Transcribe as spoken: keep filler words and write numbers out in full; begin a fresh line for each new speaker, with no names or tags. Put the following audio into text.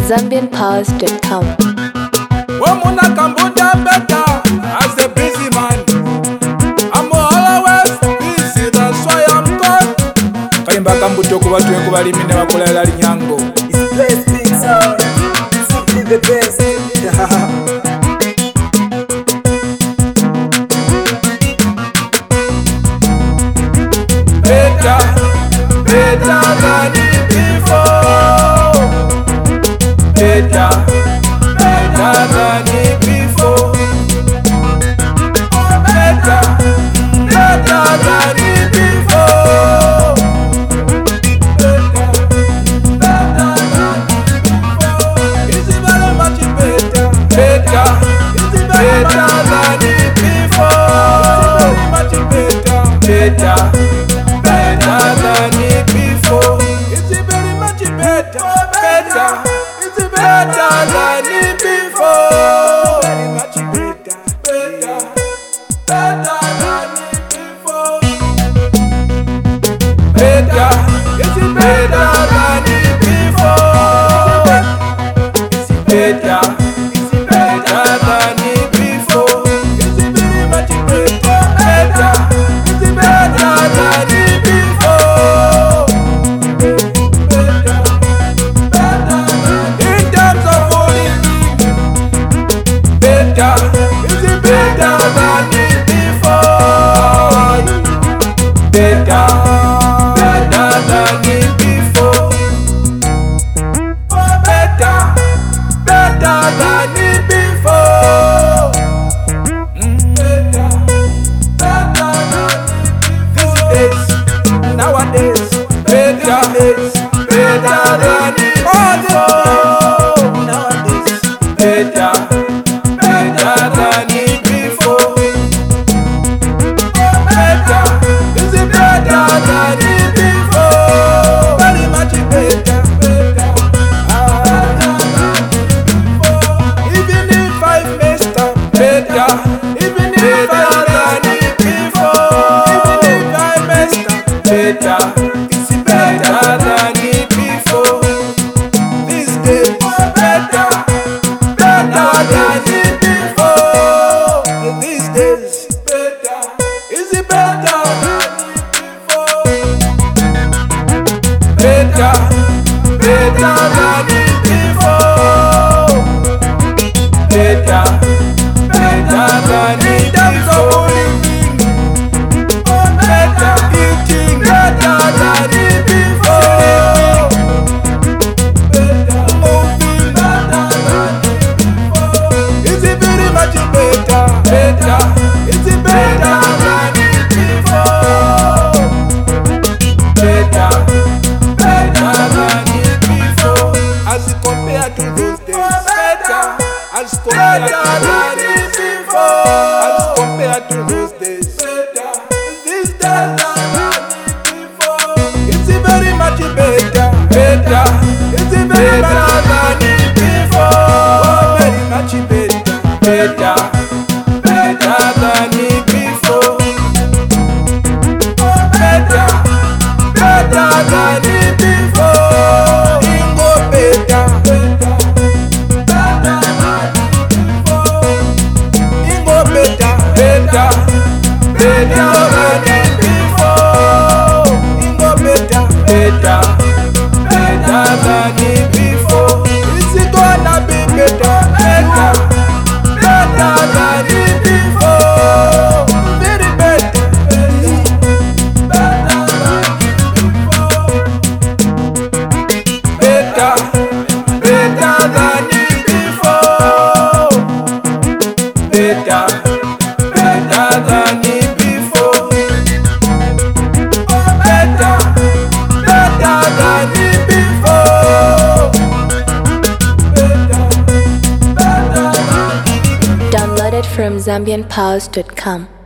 zambian powers dot com.
Woman I can put that better as a busy man. I'm always busy, that's why I'm called. Kayimba kambuto ku batu enku balimi ne bakola lali nyango.
It's best things are simply the best.
Better, better than it before. Better, better than it before. Better, better than it before. Better, better than it before. Is it very much better? Better, is it better than it before? Is it very much better? Better. Better than it before. Is it very much better? Better. Is it better than it before? Very much better. Better. Better than it before. Better. Is it better than it before? Is it better? Is it better than it before? Is it very much better? Better. Is it better than it? Is it better than it before? Better, better than it before. Better, better than it before. Mm, better, better than it before. These days, nowadays, better, better than it before. Nowadays, better. Better than it before. Better, is it better than it before? Very much better, better, better than it before. Even if I messed up, better, even if I than it before. Even if I messed up, better, is it better than it before? These days, better, better than it. These days, better. Is it better than it before? Better, better than it before. Better, better than it before. Better eating, better than it before. Better moving, better than it before. Is it very much better? Better, is it better than it before? Better, better than it before. As compared to those days, better. As compared to than it before. As compared to those days, better. This days than it before. Is it very much better? Better, is it very better than it before? Very much better, better. Better than it before. Better, better than it before. Ingo better, better, better than it before. Ingo better, better, better than it before. Ingo better, better, better than it before. Is it gonna be better, better, better than it? Very better, better, better than it before. Better, better than it before. Better, better than it before. Better, better than it before. Better, better than it before.
Downloaded from zambian powers dot com.